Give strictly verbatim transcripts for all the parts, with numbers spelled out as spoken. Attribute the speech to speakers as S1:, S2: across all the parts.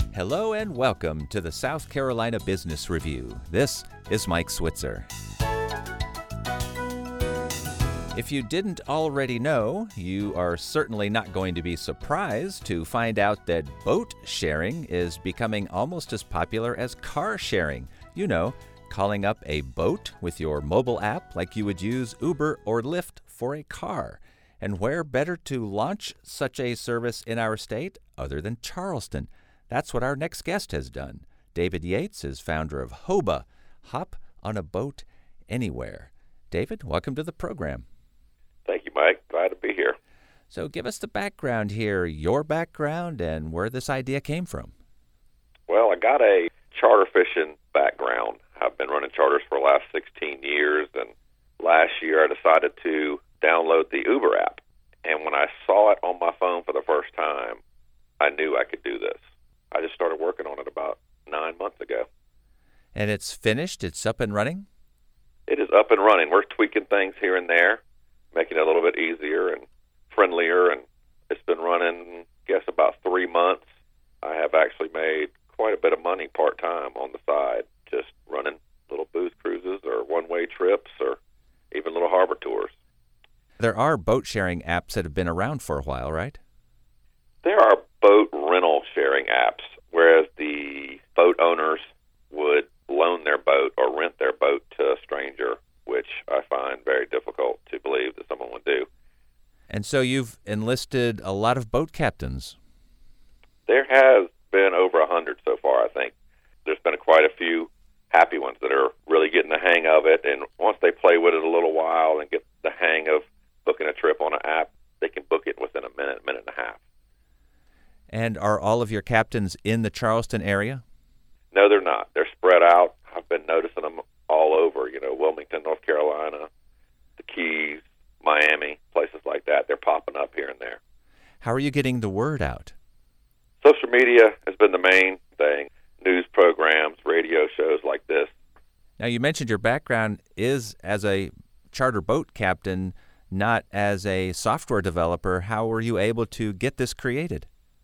S1: Hello and welcome to the South Carolina Business Review. This is Mike Switzer. If you didn't already know, you are certainly not going to be surprised to find out that boat sharing is becoming almost as popular as car sharing. You know, calling up a boat with your mobile app like you would use Uber or Lyft for a car. And where better to launch such a service in our state other than Charleston? That's what our next guest has done. David Yates is founder of Hoba, Hop on a Boat Anywhere. David, welcome to the program.
S2: Thank you, Mike. Glad to be here.
S1: So give us the background here, your background, and where this idea came from.
S2: Well, I got a charter fishing background. I've been running charters for the last sixteen years, and last year I decided to download the Uber app. And when I saw it on my phone for the first time, I knew I could do this. I just started working on it about nine months ago.
S1: And it's finished? It's up and running?
S2: It is up and running. We're tweaking things here and there, making it a little bit easier and friendlier, and it's been running, I guess, about three months. I have actually made quite a bit of money part-time on the side, just running little booze cruises or one-way trips or even little harbor tours.
S1: There are boat sharing apps that have been around for a while, right?
S2: There are boat rental sharing apps, whereas the boat owners would loan their boat or rent their boat to a stranger, which I find very difficult to believe that someone would do.
S1: And so you've enlisted a lot of boat captains.
S2: There has been over a hundred so far, I think. There's been quite a few happy ones that are really getting the hang of it, and once they play with it a little while and get the hang of booking a trip on an app, they can book it within a minute, minute and a half.
S1: And are all of your captains in the Charleston area?
S2: No, they're not. They're spread out. I've been noticing them all over, you know, Wilmington, North Carolina, the Keys, Miami, places like that. They're popping up here and there.
S1: How are you getting the word out?
S2: Social media has been the main thing. News programs, radio shows like this.
S1: Now, you mentioned your background is as a charter boat captain, not as a software developer. How were you able to get this created?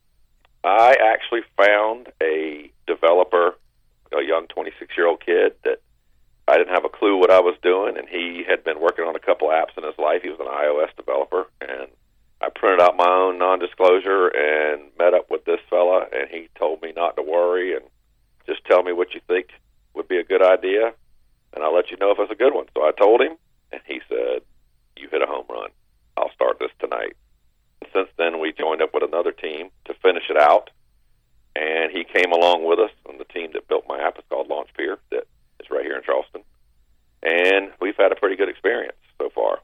S2: I actually found a developer, a young twenty-six-year-old kid that I didn't have a clue what I was doing, and he had been working on a couple apps in his life. He was an iOS developer, and I printed out my own non-disclosure and met up with this fella, and he told me not to worry and just tell me what you think would be a good idea, and I'll let you know if it's a good one. So I told him, and he said, "You hit a home run. I'll start this tonight." Since then, we joined up with another team to finish it out, and he came along with us, and the team that built my app is called LaunchPeer, that is right here in Charleston, and we've had a pretty good experience so far.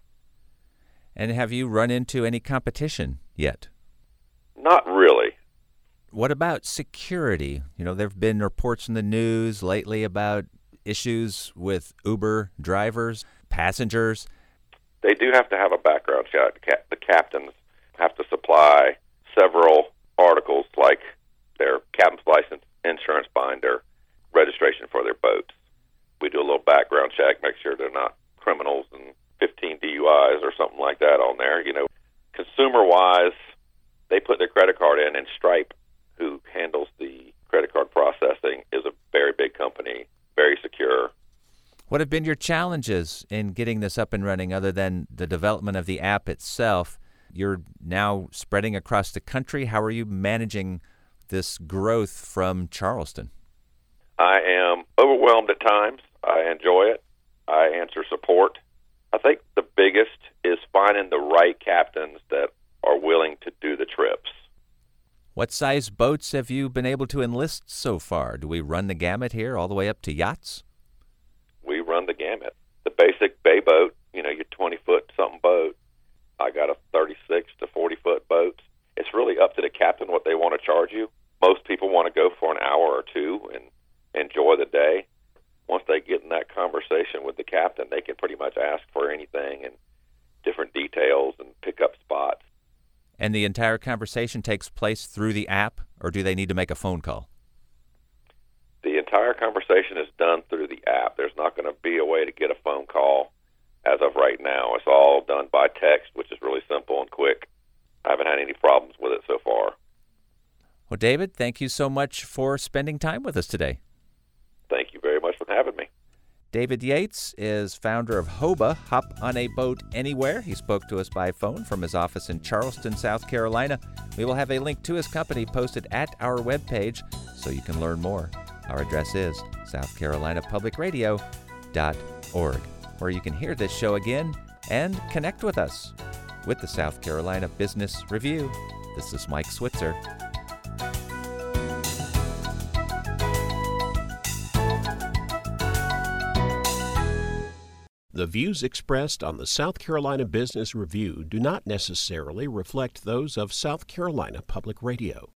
S1: And have you run into any competition yet?
S2: Not really.
S1: What about security? You know, there have been reports in the news lately about issues with Uber drivers, passengers.
S2: They do have to have a background check. The captains have to supply several articles like their captain's license, insurance binder, registration for their boats. We do a little background check, make sure they're not criminals and fifteen D U Is or something like that on there. You know, consumer-wise, they put their credit card in, and Stripe, who handles the credit card processing, is a very big company, very secure.
S1: What have been your challenges in getting this up and running other than the development of the app itself? You're now spreading across the country. How are you managing this growth from Charleston?
S2: I am overwhelmed at times. I enjoy it. I answer support. I think the biggest is finding the right captains that are willing to do the trips.
S1: What size boats have you been able to enlist so far? Do we run the gamut here all the way up to yachts?
S2: We run the gamut. The basic bay boat, you know, your twenty-foot something boat. I got a thirty-six to forty-foot boat. It's really up to the captain what they want to charge you. Most people want to go for an hour or two and enjoy the day. Once they get in that conversation with the captain, they can pretty much ask for anything and different details and pick up spots.
S1: And the entire conversation takes place through the app, or do they need to make a phone call?
S2: The entire conversation is done through the app. There's not going to be a way to get a phone call as of right now. It's all done by text, which is really simple and quick. I haven't had any problems with it so far.
S1: Well, David, thank you so much for spending time with us today.
S2: Thank you very much for having me.
S1: David Yates is founder of Hoba, Hop on a Boat Anywhere. He spoke to us by phone from his office in Charleston, South Carolina. We will have a link to his company posted at our webpage so you can learn more. Our address is south carolina public radio dot org, where you can hear this show again and connect with us. With the South Carolina Business Review, this is Mike Switzer.
S3: The views expressed on the South Carolina Business Review do not necessarily reflect those of South Carolina Public Radio.